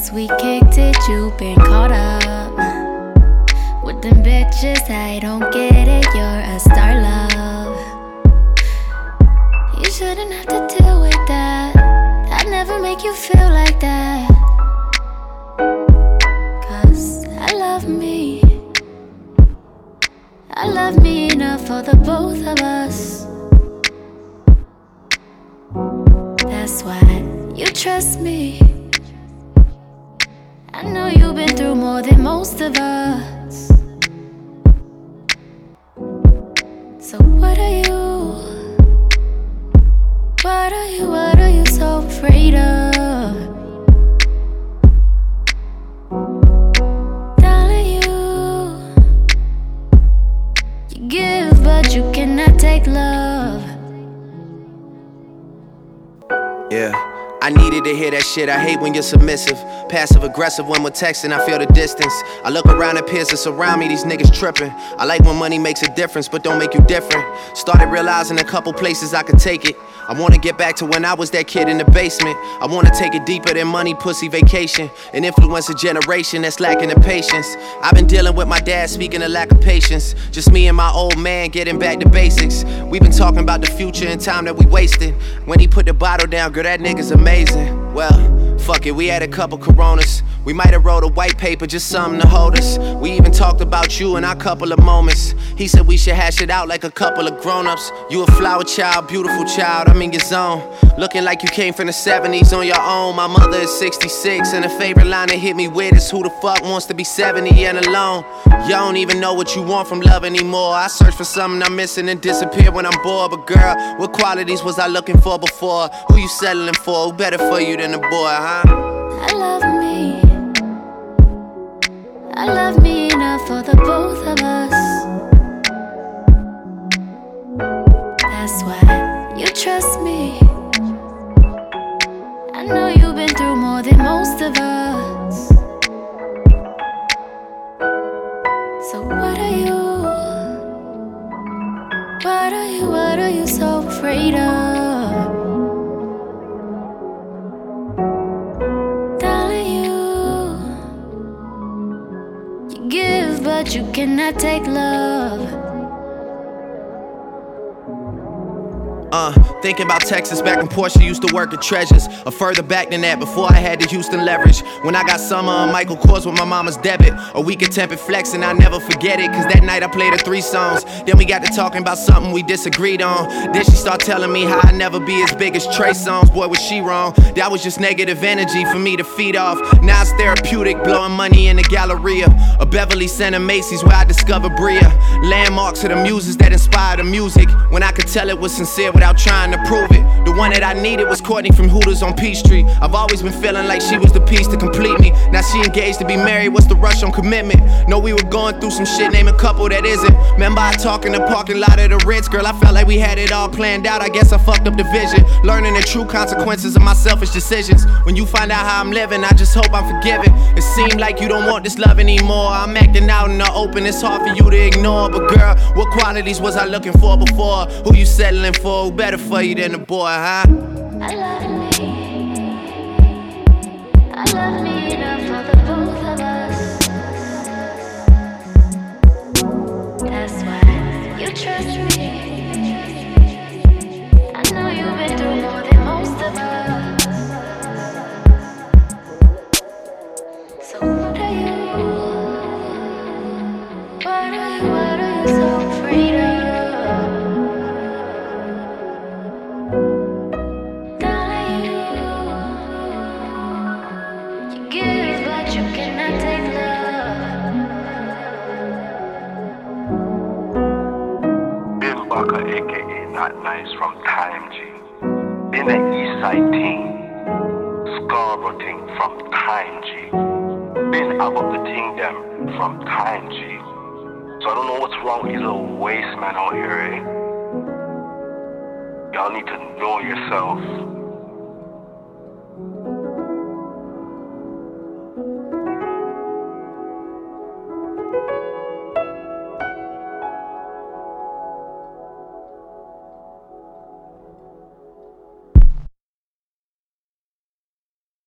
since we kicked it, you been caught up with them bitches. I don't get it, you're a star, love. You shouldn't have to deal with that. I'd never make you feel like that. 'Cause I love me. I love me enough for the both of us. That's why you trust me. I know you've been through more than most of us. So what are you so afraid of? Darling, you give but you cannot take love. Yeah, I needed to hear that shit. I hate when you're submissive, passive aggressive when we're texting. I feel the distance. I look around at peers that's around me, these niggas tripping. I like when money makes a difference, but don't make you different. Started realizing a couple places I could take it. I wanna get back to when I was that kid in the basement. I wanna take it deeper than money, pussy, vacation, and influence a generation that's lacking the patience. I've been dealing with my dad, speaking of lack of patience. Just me and my old man getting back to basics. We've been talking about the future and time that we wasted. When he put the bottle down, girl, that nigga's amazing. Well, fuck it, we had a couple Coronas. We might have wrote a white paper, just something to hold us. We even talked about you in our couple of moments. He said we should hash it out like a couple of grown-ups. You a flower child, beautiful child, I'm in your zone. Looking like you came from the 70s on your own. My mother is 66, and a favorite line that hit me with is who the fuck wants to be 70 and alone? You don't even know what you want from love anymore. I search for something I'm missing and disappear when I'm bored. But girl, what qualities was I looking for before? Who you settling for? Who better for you than a boy, huh? I love me. I love me enough for the both of us. That's why you trust me. I know you've been through more than most of us. So what are you so afraid of? Darling, you give but you cannot take love. Thinking about Texas back when Portia used to work at Treasures, or further back than that before I had the Houston leverage. When I got Summer on Michael Kors with my mama's debit, a week of Tempted Flex and I never forget it. Cause that night I played her 3 songs. Then we got to talking about something we disagreed on. Then she started telling me how I'd never be as big as Trey Songz. Boy, was she wrong. That was just negative energy for me to feed off. Now it's therapeutic, blowing money in the Galleria, a Beverly Center Macy's where I discovered Bria. Landmarks of the muses that inspire the music, when I could tell it was sincere without trying to prove it. The one that I needed was Courtney from Hooters on Peachtree. I've always been feeling like she was the piece to complete me. Now she engaged to be married, what's the rush on commitment? Know we were going through some shit, name a couple that isn't. Remember I talk in the parking lot of the Ritz, girl, I felt like we had it all planned out. I guess I fucked up the vision, learning the true consequences of my selfish decisions. When you find out how I'm living, I just hope I'm forgiven. It seemed like you don't want this love anymore. I'm acting out in the open, it's hard for you to ignore. But girl, what qualities was I looking for before? Who you settling for? Who better for you than a boy, huh? I love me. I love me enough for the both of us. That's why you trust me. I know you've been through more than most of us. So what are you so afraid of? AKA Not Nice from Time G. Been an Eastside team, Scarborough team from Time G. Been about the team them from Time G. So I don't know what's wrong with these little waste men out here, eh? Y'all need to know yourself.